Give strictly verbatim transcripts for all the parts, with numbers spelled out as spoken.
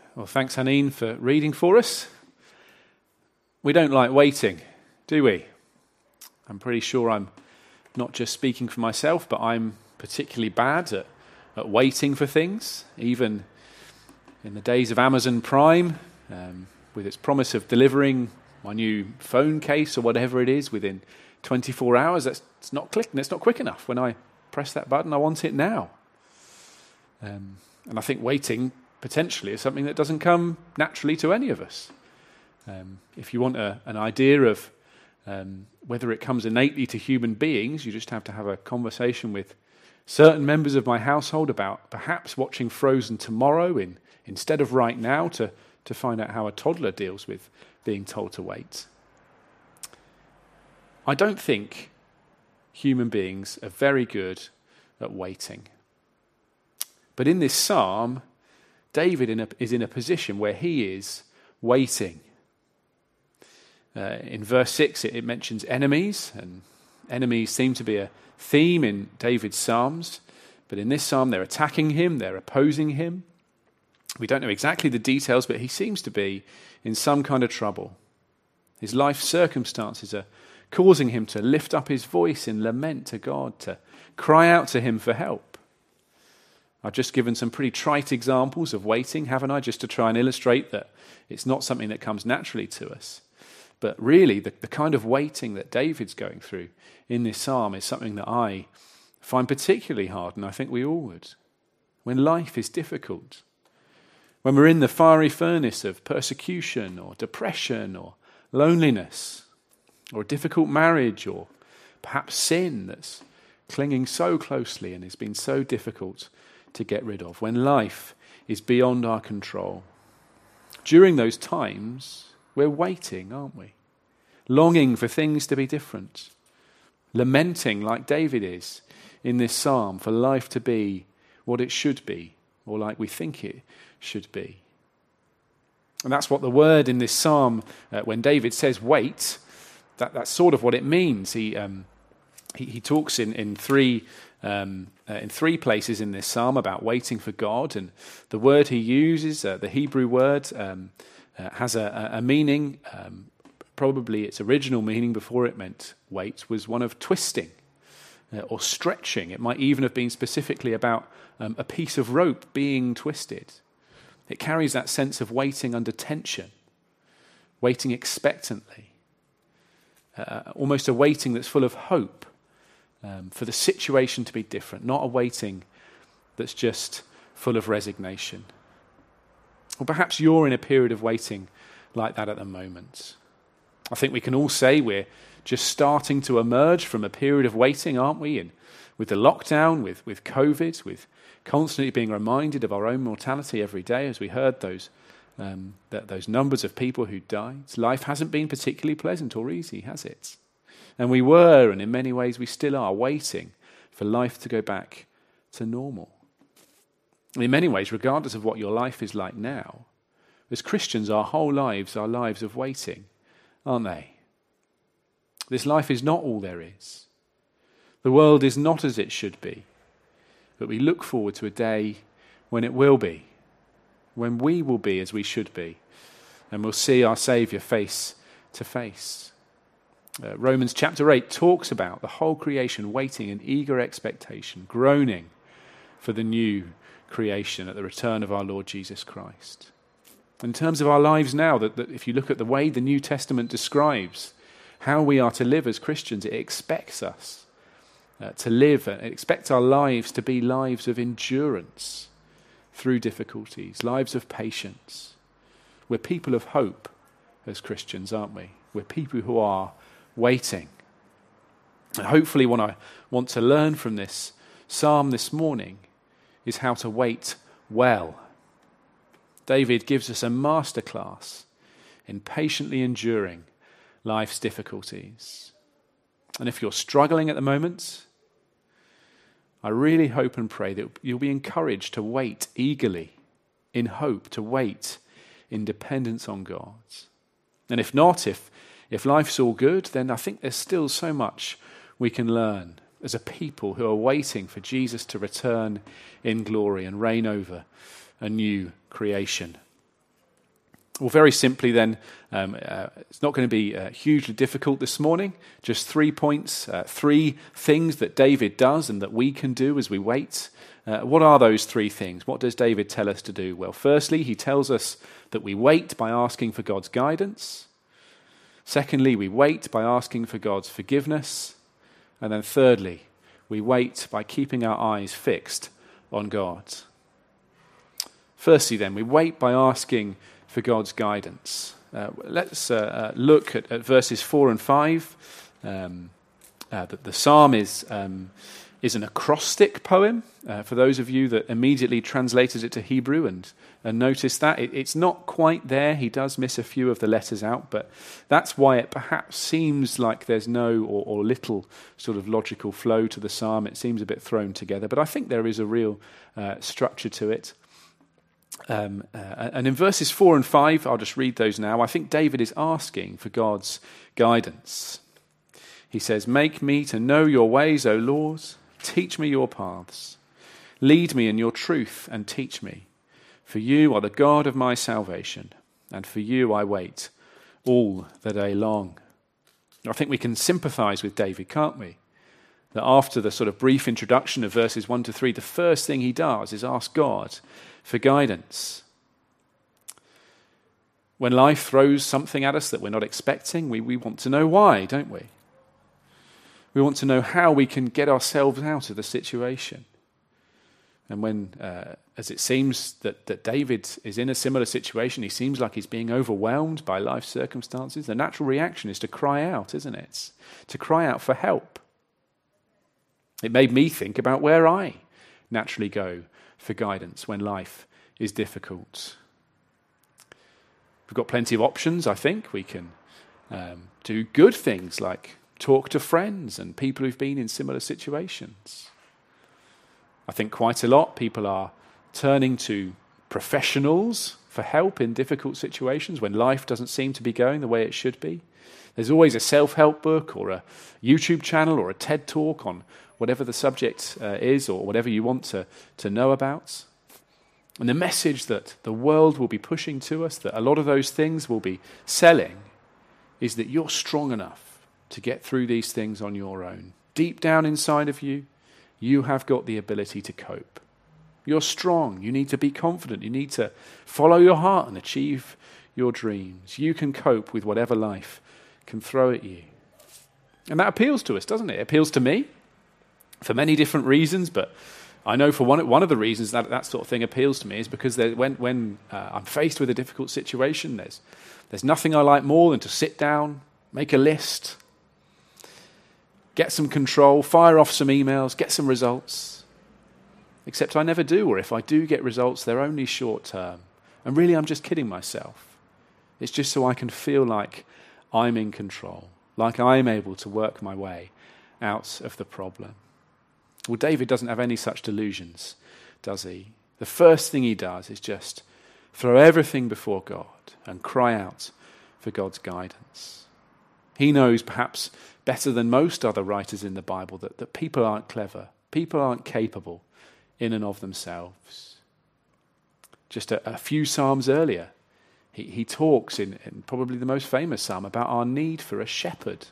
Well, thanks, Haneen, for reading for us. We don't like waiting, do we? I'm pretty sure I'm not just speaking for myself, but I'm particularly bad at, at waiting for things. Even in the days of Amazon Prime, um, with its promise of delivering my new phone case or whatever it is within twenty-four hours, that's it's not clicking, it's not quick enough. When I press that button, I want it now. Um, and I think waiting potentially is something that doesn't come naturally to any of us. Um, if you want a, an idea of um, whether it comes innately to human beings, you just have to have a conversation with certain members of my household about perhaps watching Frozen tomorrow in, instead of right now to, to find out how a toddler deals with being told to wait. I don't think human beings are very good at waiting. But in this psalm, David in a, is in a position where he is waiting. Uh, in verse six, it, it mentions enemies, and enemies seem to be a theme in David's psalms. But in this psalm, they're attacking him, they're opposing him. We don't know exactly the details, but he seems to be in some kind of trouble. His life circumstances are causing him to lift up his voice in lament to God, to cry out to him for help. I've just given some pretty trite examples of waiting, haven't I, just to try and illustrate that it's not something that comes naturally to us. But really, the, the kind of waiting that David's going through in this psalm is something that I find particularly hard, and I think we all would. When life is difficult, when we're in the fiery furnace of persecution or depression or loneliness or a difficult marriage or perhaps sin that's clinging so closely and has been so difficult to get rid of, when life is beyond our control. During those times, we're waiting, aren't we? Longing for things to be different. Lamenting, like David is in this psalm, for life to be what it should be, or like we think it should be. And that's what the word in this psalm, uh, when David says wait, that, that's sort of what it means. He um, he, he talks in, in three Um, uh, in three places in this psalm about waiting for God, and the word he uses, uh, the Hebrew word, um, uh, has a, a meaning, um, probably its original meaning before it meant wait, was one of twisting uh, or stretching. It might even have been specifically about um, a piece of rope being twisted. It carries that sense of waiting under tension, waiting expectantly, uh, almost a waiting that's full of hope. Um, for the situation to be different, not a waiting that's just full of resignation. Or perhaps you're in a period of waiting like that at the moment. I think we can all say we're just starting to emerge from a period of waiting, aren't we? And with the lockdown, with, with COVID, with constantly being reminded of our own mortality every day, as we heard those, um, that, those numbers of people who died. Life hasn't been particularly pleasant or easy, has it? And we were, and in many ways we still are, waiting for life to go back to normal. And in many ways, regardless of what your life is like now, as Christians, our whole lives are lives of waiting, aren't they? This life is not all there is. The world is not as it should be. But we look forward to a day when it will be, when we will be as we should be, and we'll see our Saviour face to face. Uh, Romans chapter eight talks about the whole creation waiting in eager expectation, groaning for the new creation at the return of our Lord Jesus Christ. In terms of our lives now, that, that if you look at the way the New Testament describes how we are to live as Christians, it expects us uh, to live, and it expects our lives to be lives of endurance through difficulties, lives of patience. We're people of hope as Christians, aren't we? We're people who are waiting. And hopefully what I want to learn from this psalm this morning is how to wait well. David gives us a masterclass in patiently enduring life's difficulties. And if you're struggling at the moment, I really hope and pray that you'll be encouraged to wait eagerly in hope, to wait in dependence on God. And if not, if If life's all good, then I think there's still so much we can learn as a people who are waiting for Jesus to return in glory and reign over a new creation. Well, very simply then, um, uh, it's not going to be uh, hugely difficult this morning. Just three points, uh, three things that David does and that we can do as we wait. Uh, what are those three things? What does David tell us to do? Well, firstly, he tells us that we wait by asking for God's guidance. Secondly, we wait by asking for God's forgiveness. And then thirdly, we wait by keeping our eyes fixed on God. Firstly then, we wait by asking for God's guidance. Uh, let's uh, uh, look at, at verses four and five. Um, uh, the, the psalm is, um, is an acrostic poem. Uh, for those of you that immediately translated it to Hebrew and, and noticed that, it, it's not quite there. He does miss a few of the letters out, but that's why it perhaps seems like there's no or, or little sort of logical flow to the psalm. It seems a bit thrown together, but I think there is a real uh, structure to it. Um, uh, and in verses four and five, I'll just read those now. I think David is asking for God's guidance. He says, "Make me to know your ways, O Lord. Teach me your paths. Lead me in your truth and teach me. For you are the God of my salvation, and for you I wait all the day long." I think we can sympathize with David, can't we? That after the sort of brief introduction of verses one to three, the first thing he does is ask God for guidance. When life throws something at us that we're not expecting, we, we want to know why, don't we? We want to know how we can get ourselves out of the situation. And when, uh, as it seems that, that David is in a similar situation, he seems like he's being overwhelmed by life circumstances, the natural reaction is to cry out, isn't it? It's to cry out for help. It made me think about where I naturally go for guidance when life is difficult. We've got plenty of options, I think. We can um, do good things like talk to friends and people who've been in similar situations. I think quite a lot people are turning to professionals for help in difficult situations when life doesn't seem to be going the way it should be. There's always a self-help book or a YouTube channel or a TED Talk on whatever the subject uh, is or whatever you want to, to know about. And the message that the world will be pushing to us, that a lot of those things will be selling, is that you're strong enough to get through these things on your own. Deep down inside of you, you have got the ability to cope. You're strong. You need to be confident. You need to follow your heart and achieve your dreams. You can cope with whatever life can throw at you. And that appeals to us, doesn't it? It appeals to me for many different reasons, but I know for one one of the reasons that that sort of thing appeals to me is because there, when when uh, I'm faced with a difficult situation, there's there's nothing I like more than to sit down, make a list, get some control, fire off some emails, get some results. Except I never do, or if I do get results, they're only short term. And really, I'm just kidding myself. It's just so I can feel like I'm in control, like I'm able to work my way out of the problem. Well, David doesn't have any such delusions, does he? The first thing he does is just throw everything before God and cry out for God's guidance. He knows perhaps better than most other writers in the Bible that, that people aren't clever, people aren't capable in and of themselves. Just a, a few psalms earlier, he, he talks in, in probably the most famous psalm about our need for a shepherd.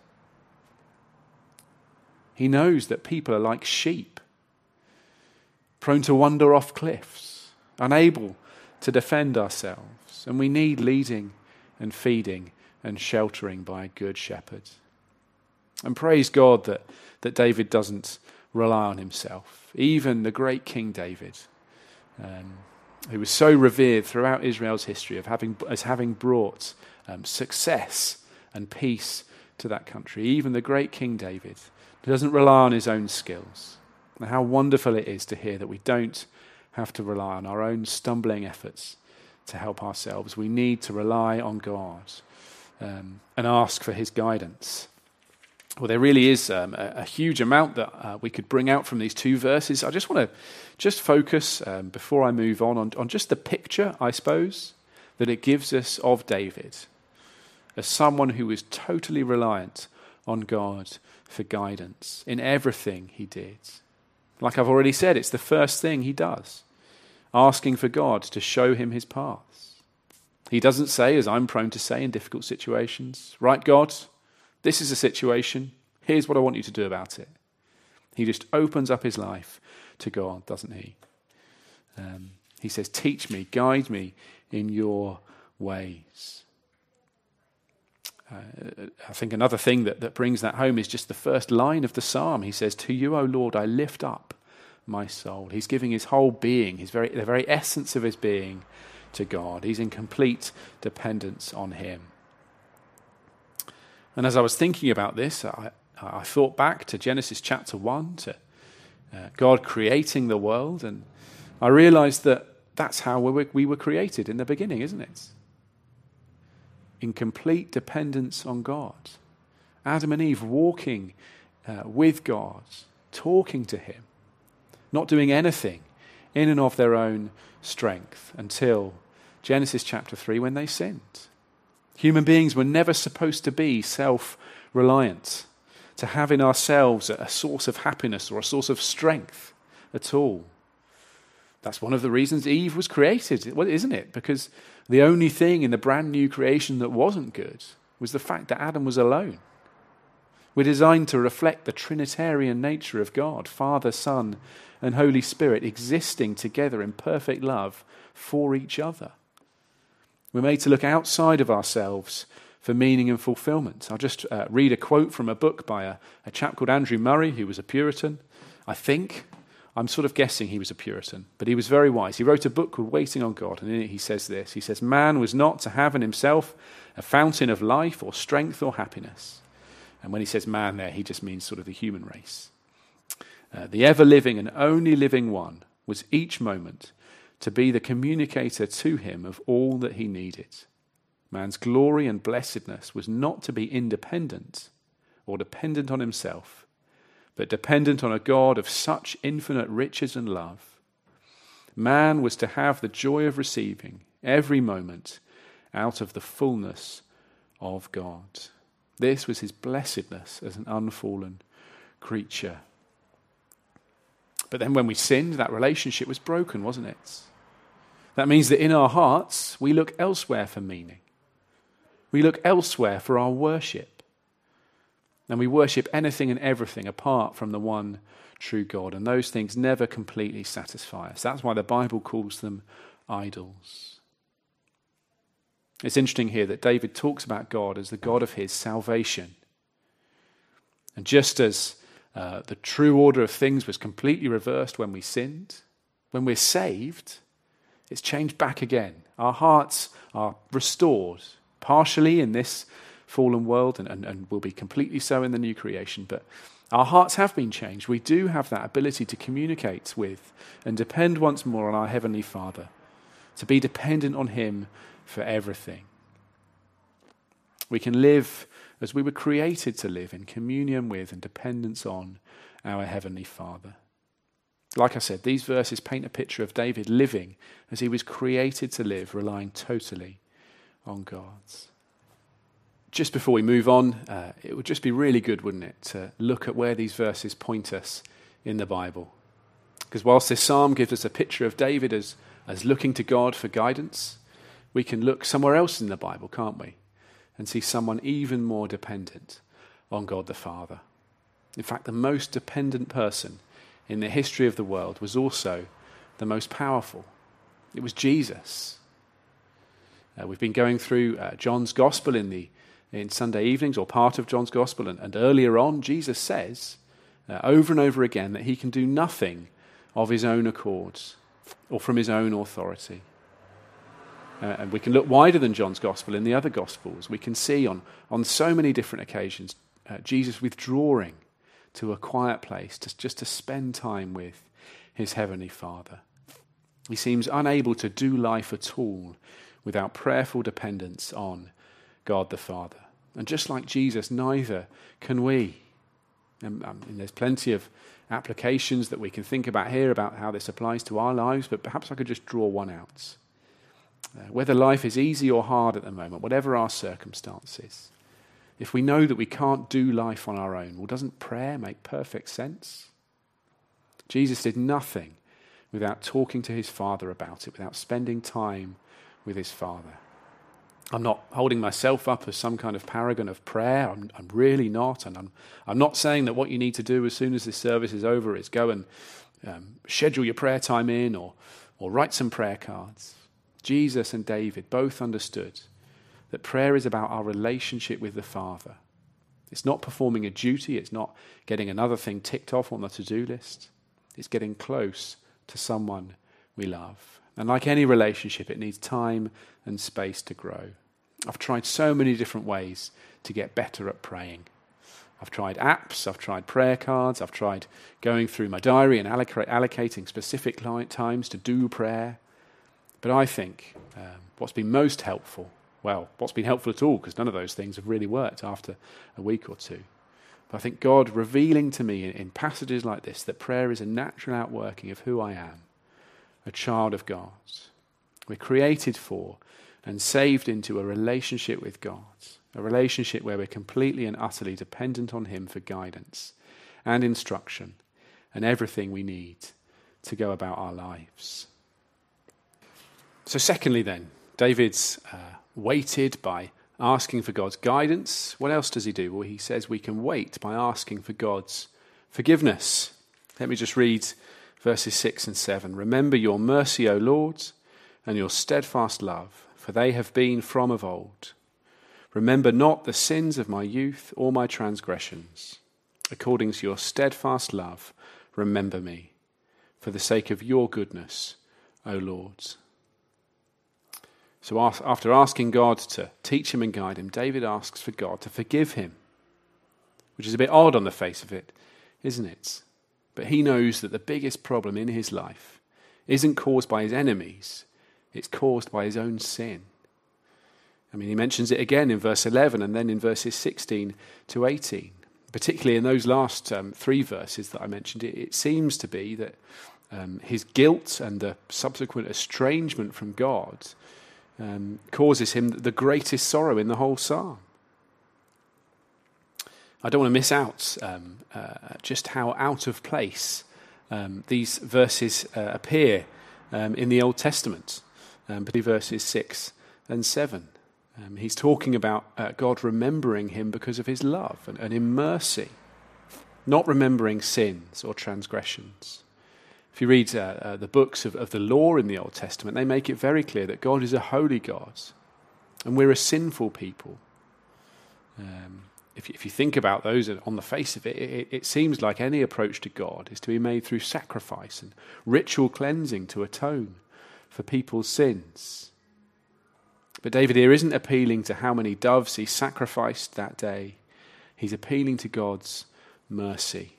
He knows that people are like sheep, prone to wander off cliffs, unable to defend ourselves, and we need leading and feeding and sheltering by a good shepherd. And praise God that, that David doesn't rely on himself. Even the great King David, um, who was so revered throughout Israel's history of having as having brought um, success and peace to that country, even the great King David doesn't rely on his own skills. And how wonderful it is to hear that we don't have to rely on our own stumbling efforts to help ourselves. We need to rely on God um, and ask for his guidance. Well, there really is um, a, a huge amount that uh, we could bring out from these two verses. I just want to just focus, um, before I move on, on, on just the picture, I suppose, that it gives us of David as someone who was totally reliant on God for guidance in everything he did. Like I've already said, it's the first thing he does, asking for God to show him his paths. He doesn't say, as I'm prone to say in difficult situations, right, God, this is a situation. Here's what I want you to do about it. He just opens up his life to God, doesn't he? Um, he says, teach me, guide me in your ways. Uh, I think another thing that, that brings that home is just the first line of the psalm. He says, to you, O Lord, I lift up my soul. He's giving his whole being, his very the very essence of his being to God. He's in complete dependence on him. And as I was thinking about this, I, I thought back to Genesis chapter one, to uh, God creating the world, and I realized that that's how we were, we were created in the beginning, isn't it? In complete dependence on God. Adam and Eve walking uh, with God, talking to him, not doing anything in and of their own strength until Genesis chapter three, when they sinned. Human beings were never supposed to be self-reliant, to have in ourselves a source of happiness or a source of strength at all. That's one of the reasons Eve was created, isn't it? Because the only thing in the brand new creation that wasn't good was the fact that Adam was alone. We're designed to reflect the Trinitarian nature of God, Father, Son, and Holy Spirit existing together in perfect love for each other. We're made to look outside of ourselves for meaning and fulfillment. I'll just uh, read a quote from a book by a, a chap called Andrew Murray, who was a Puritan. I think, I'm sort of guessing he was a Puritan, but he was very wise. He wrote a book called Waiting on God, and in it he says this. He says, man was not to have in himself a fountain of life or strength or happiness. And when he says man there, he just means sort of the human race. Uh, the ever-living and only living one was each moment to be the communicator to him of all that he needed. Man's glory and blessedness was not to be independent or dependent on himself, but dependent on a God of such infinite riches and love. Man was to have the joy of receiving every moment out of the fullness of God. This was his blessedness as an unfallen creature. But then when we sinned, that relationship was broken, wasn't it? That means that in our hearts, we look elsewhere for meaning. We look elsewhere for our worship. And we worship anything and everything apart from the one true God. And those things never completely satisfy us. That's why the Bible calls them idols. It's interesting here that David talks about God as the God of his salvation. And just as uh, the true order of things was completely reversed when we sinned, when we're saved, it's changed back again. Our hearts are restored, partially in this fallen world, and, and, and will be completely so in the new creation. But our hearts have been changed. We do have that ability to communicate with and depend once more on our Heavenly Father, to be dependent on him for everything. We can live as we were created to live, in communion with and dependence on our Heavenly Father. Like I said, these verses paint a picture of David living as he was created to live, relying totally on God. Just before we move on, uh, it would just be really good, wouldn't it, to look at where these verses point us in the Bible. Because whilst this psalm gives us a picture of David as, as looking to God for guidance, we can look somewhere else in the Bible, can't we? And see someone even more dependent on God the Father. In fact, the most dependent person in the history of the world was also the most powerful. It was Jesus. Uh, we've been going through uh, John's Gospel in the in Sunday evenings, or part of John's Gospel, and, and earlier on, Jesus says uh, over and over again that he can do nothing of his own accord or from his own authority. Uh, and we can look wider than John's Gospel in the other Gospels. We can see on, on so many different occasions uh, Jesus withdrawing to a quiet place to, just to spend time with his Heavenly Father. He seems unable to do life at all without prayerful dependence on God the Father. And just like Jesus, neither can we. And, um, and there's plenty of applications that we can think about here about how this applies to our lives, but perhaps I could just draw one out. Uh, whether life is easy or hard at the moment, whatever our circumstances, if we know that we can't do life on our own, well, doesn't prayer make perfect sense? Jesus did nothing without talking to his Father about it, without spending time with his Father. I'm not holding myself up as some kind of paragon of prayer. I'm, I'm really not. And I'm, I'm not saying that what you need to do as soon as this service is over is go and um, schedule your prayer time in or, or write some prayer cards. Jesus and David both understood that prayer is about our relationship with the Father. It's not performing a duty. It's not getting another thing ticked off on the to-do list. It's getting close to someone we love. And like any relationship, it needs time and space to grow. I've tried so many different ways to get better at praying. I've tried apps, I've tried prayer cards, I've tried going through my diary and alloc- allocating specific times to do prayer. But I think um, what's been most helpful, well, what's been helpful at all, because none of those things have really worked after a week or two. But I think God revealing to me in, in passages like this that prayer is a natural outworking of who I am, a child of God. We're created for and saved into a relationship with God, a relationship where we're completely and utterly dependent on him for guidance and instruction and everything we need to go about our lives. So secondly then, David's uh, waited by asking for God's guidance. What else does he do? Well, he says we can wait by asking for God's forgiveness. Let me just read verses six and seven. Remember your mercy, O Lord, and your steadfast love, for they have been from of old. Remember not the sins of my youth or my transgressions. According to your steadfast love, remember me, for the sake of your goodness, O Lord. So after asking God to teach him and guide him, David asks for God to forgive him, which is a bit odd on the face of it, isn't it? But he knows that the biggest problem in his life isn't caused by his enemies, it's caused by his own sin. I mean, he mentions it again in verse eleven and then in verses sixteen to eighteen. Particularly in those last um, three verses that I mentioned, it, it seems to be that um, his guilt and the subsequent estrangement from God um, causes him the greatest sorrow in the whole psalm. I don't want to miss out um, uh, just how out of place um, these verses uh, appear um, in the Old Testament, um, particularly verses six and seven. Um, he's talking about uh, God remembering him because of his love and, and in mercy, not remembering sins or transgressions. If you read uh, uh, the books of, of the law in the Old Testament, they make it very clear that God is a holy God and we're a sinful people. Um, if, you, if you think about those on the face of it, it, it seems like any approach to God is to be made through sacrifice and ritual cleansing to atone for people's sins. But David here isn't appealing to how many doves he sacrificed that day. He's appealing to God's mercy.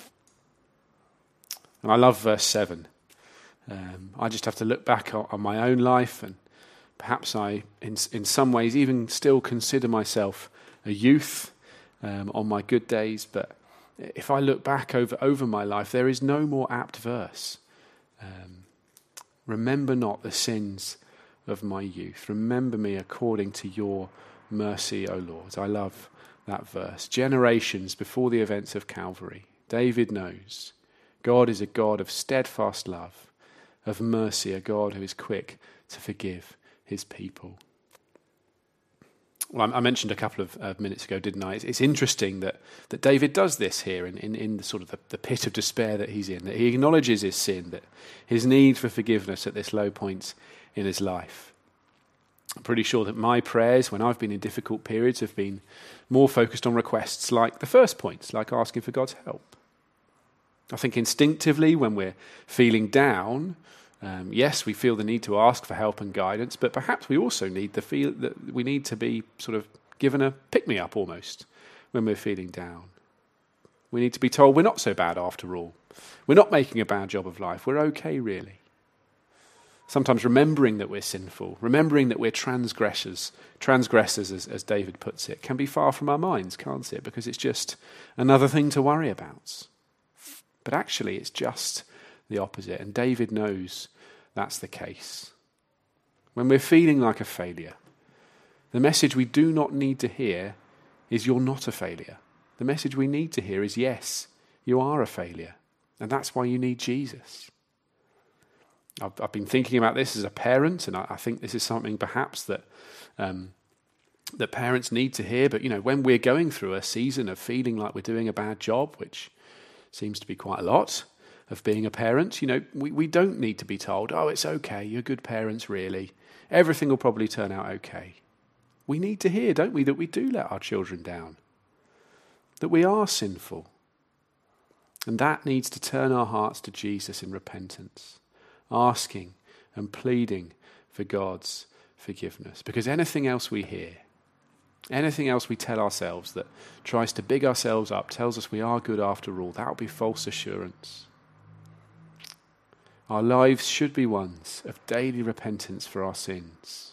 And I love verse seven. Um, I just have to look back on, on my own life, and perhaps I, in, in some ways, even still consider myself a youth um, on my good days. But if I look back over, over my life, there is no more apt verse. Um, Remember not the sins of my youth. Remember me according to your mercy, O Lord. I love that verse. Generations before the events of Calvary, David knows God is a God of steadfast love, of mercy, a God who is quick to forgive his people. Well, I mentioned a couple of uh, minutes ago, didn't I? It's, it's interesting that, that David does this here in, in, in the sort of the, the pit of despair that he's in, that he acknowledges his sin, that his need for forgiveness at this low point in his life. I'm pretty sure that my prayers, when I've been in difficult periods, have been more focused on requests like the first point, like asking for God's help. I think instinctively when we're feeling down, Um, yes, we feel the need to ask for help and guidance, but perhaps we also need the feel that we need to be sort of given a pick-me-up almost when we're feeling down. We need to be told we're not so bad after all. We're not making a bad job of life. We're okay, really. Sometimes remembering that we're sinful, remembering that we're transgressors, transgressors, as, as David puts it, can be far from our minds, can't it? Because it's just another thing to worry about. But actually, it's just the opposite, and David knows that's the case. When we're feeling like a failure, the message we do not need to hear is you're not a failure. The message we need to hear is yes, you are a failure, and that's why you need Jesus. I've, I've been thinking about this as a parent, and I, I think this is something perhaps that um, that parents need to hear. But, you know, when we're going through a season of feeling like we're doing a bad job, which seems to be quite a lot of being a parent, you know, we, we don't need to be told, oh, it's okay, you're good parents, really. Everything will probably turn out okay. We need to hear, don't we, that we do let our children down, that we are sinful. And that needs to turn our hearts to Jesus in repentance, asking and pleading for God's forgiveness. Because anything else we hear, anything else we tell ourselves that tries to big ourselves up, tells us we are good after all, that will be false assurance. Our lives should be ones of daily repentance for our sins.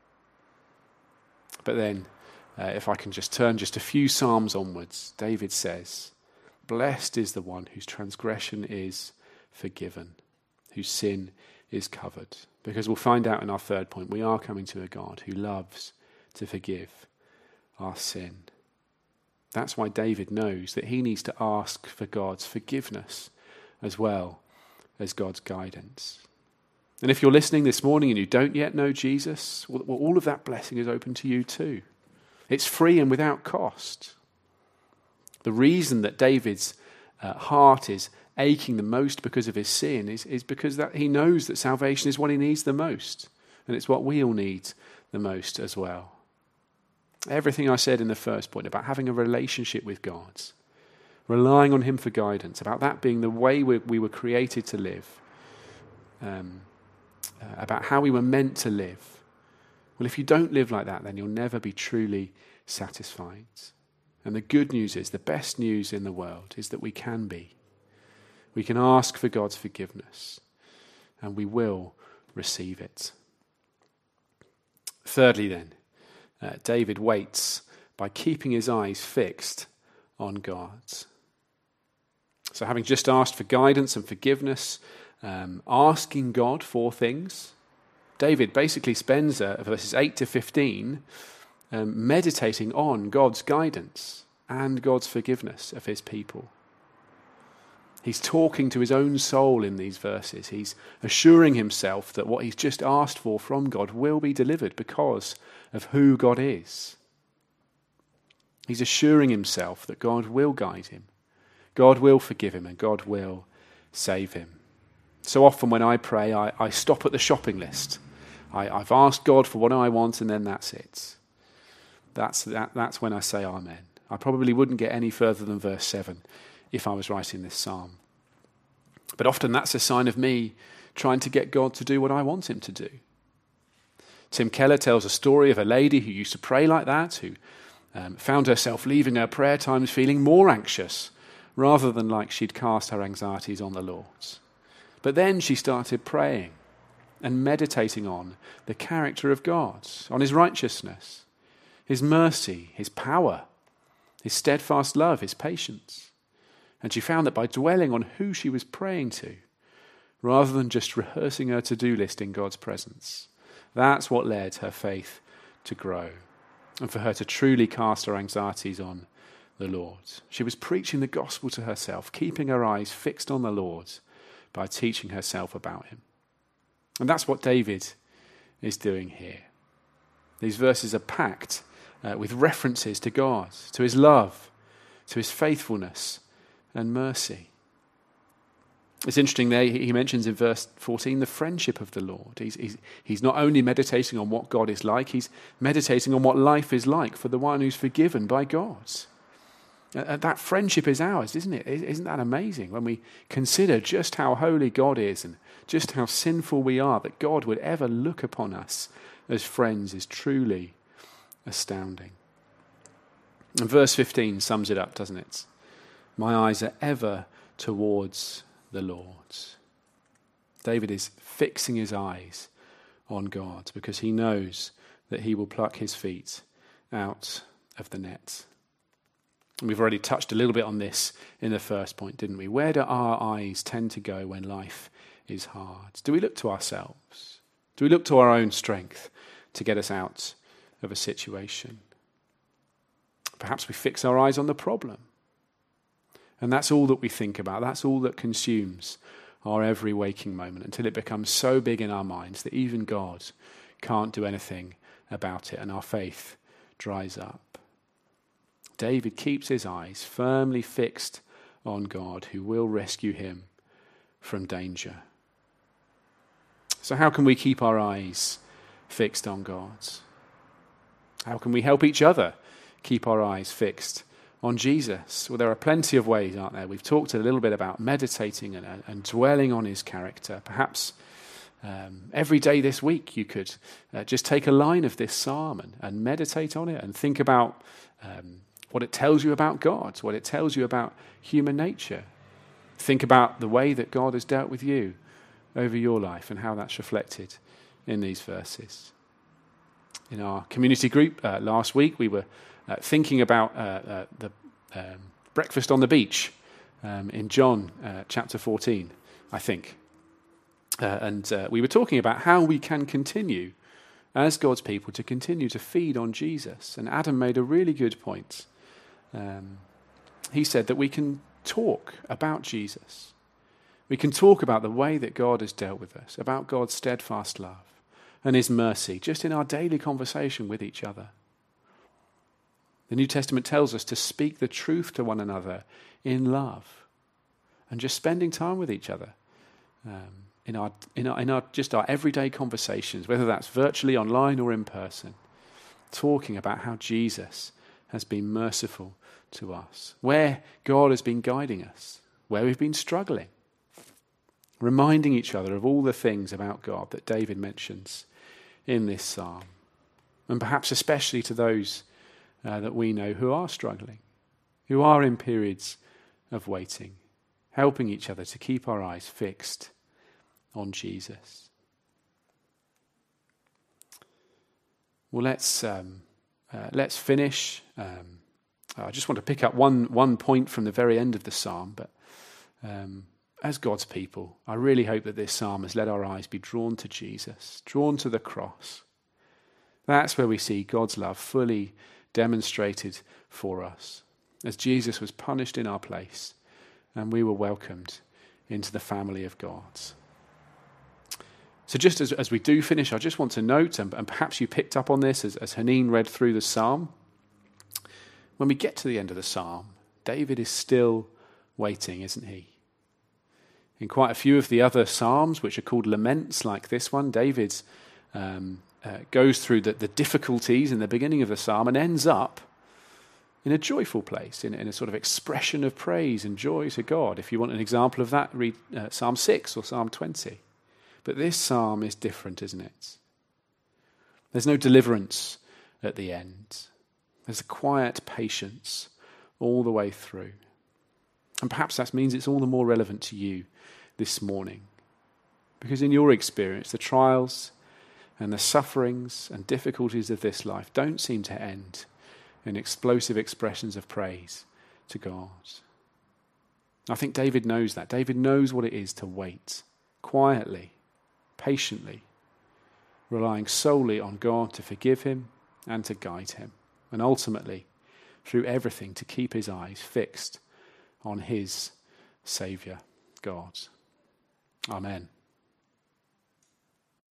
But then, uh, if I can just turn just a few Psalms onwards, David says, blessed is the one whose transgression is forgiven, whose sin is covered. Because we'll find out in our third point, we are coming to a God who loves to forgive our sin. That's why David knows that he needs to ask for God's forgiveness as well as God's guidance. And if you're listening this morning and you don't yet know Jesus, well, all of that blessing is open to you too. It's free and without cost. The reason that David's uh, heart is aching the most because of his sin is, is because that he knows that salvation is what he needs the most. And it's what we all need the most as well. Everything I said in the first point about having a relationship with God, relying on him for guidance, about that being the way we, we were created to live, um, uh, about how we were meant to live. Well, if you don't live like that, then you'll never be truly satisfied. And the good news is, the best news in the world is that we can be. We can ask for God's forgiveness, and we will receive it. Thirdly then, uh, David waits by keeping his eyes fixed on God. So having just asked for guidance and forgiveness, um, asking God for things, David basically spends uh, verses eight to fifteen um, meditating on God's guidance and God's forgiveness of his people. He's talking to his own soul in these verses. He's assuring himself that what he's just asked for from God will be delivered because of who God is. He's assuring himself that God will guide him, God will forgive him, and God will save him. So often when I pray, I, I stop at the shopping list. I, I've asked God for what I want, and then that's it. That's, that, that's when I say amen. I probably wouldn't get any further than verse seven if I was writing this psalm. But often that's a sign of me trying to get God to do what I want him to do. Tim Keller tells a story of a lady who used to pray like that, who um, found herself leaving her prayer times feeling more anxious, rather than like she'd cast her anxieties on the Lord. But then she started praying and meditating on the character of God, on his righteousness, his mercy, his power, his steadfast love, his patience. And she found that by dwelling on who she was praying to, rather than just rehearsing her to-do list in God's presence, that's what led her faith to grow and for her to truly cast her anxieties on the Lord. She was preaching the gospel to herself, keeping her eyes fixed on the Lord by teaching herself about him. And that's what David is doing here. These verses are packed uh, with references to God, to his love, to his faithfulness and mercy. It's interesting there, he mentions in verse fourteen the friendship of the Lord. He's, he's, he's not only meditating on what God is like, he's meditating on what life is like for the one who's forgiven by God. Uh, that friendship is ours, isn't it? Isn't that amazing? When we consider just how holy God is and just how sinful we are, that God would ever look upon us as friends is truly astounding. And verse fifteen sums it up, doesn't it? My eyes are ever towards the Lord. David is fixing his eyes on God because he knows that he will pluck his feet out of the net. And we've already touched a little bit on this in the first point, didn't we? Where do our eyes tend to go when life is hard? Do we look to ourselves? Do we look to our own strength to get us out of a situation? Perhaps we fix our eyes on the problem. And that's all that we think about. That's all that consumes our every waking moment until it becomes so big in our minds that even God can't do anything about it and our faith dries up. David keeps his eyes firmly fixed on God, who will rescue him from danger. So how can we keep our eyes fixed on God? How can we help each other keep our eyes fixed on Jesus? Well, there are plenty of ways, aren't there? We've talked a little bit about meditating and, and dwelling on his character. Perhaps um, every day this week you could uh, just take a line of this psalm and, and meditate on it and think about um, what it tells you about God, what it tells you about human nature. Think about the way that God has dealt with you over your life and how that's reflected in these verses. In our community group uh, last week, we were uh, thinking about uh, uh, the um, breakfast on the beach um, in John uh, chapter fourteen, I think. Uh, and uh, we were talking about how we can continue as God's people to continue to feed on Jesus. And Adam made a really good point. Um, he said that we can talk about Jesus. We can talk about the way that God has dealt with us, about God's steadfast love and his mercy, just in our daily conversation with each other. The New Testament tells us to speak the truth to one another in love, and just spending time with each other um, in our in our in our just our everyday conversations, whether that's virtually, online, or in person, talking about how Jesus has been merciful to us, where God has been guiding us, where we've been struggling, reminding each other of all the things about God that David mentions in this psalm, and perhaps especially to those uh, that we know who are struggling, who are in periods of waiting, helping each other to keep our eyes fixed on Jesus. Well, let's um, uh, let's finish. Um, I just want to pick up one one point from the very end of the psalm, but um, as God's people, I really hope that this psalm has let our eyes be drawn to Jesus, drawn to the cross. That's where we see God's love fully demonstrated for us, as Jesus was punished in our place and we were welcomed into the family of God. So just as, as we do finish, I just want to note, and, and perhaps you picked up on this as, as Haneen read through the psalm, when we get to the end of the psalm, David is still waiting, isn't he? In quite a few of the other psalms, which are called laments like this one, David um, uh, goes through the, the difficulties in the beginning of the psalm and ends up in a joyful place, in, in a sort of expression of praise and joy to God. If you want an example of that, read uh, Psalm six or Psalm twenty. But this psalm is different, isn't it? There's no deliverance at the end. There's a quiet patience all the way through. And perhaps that means it's all the more relevant to you this morning. Because in your experience, the trials and the sufferings and difficulties of this life don't seem to end in explosive expressions of praise to God. I think David knows that. David knows what it is to wait quietly, patiently, relying solely on God to forgive him and to guide him, and ultimately, through everything, to keep his eyes fixed on his Saviour, God. Amen.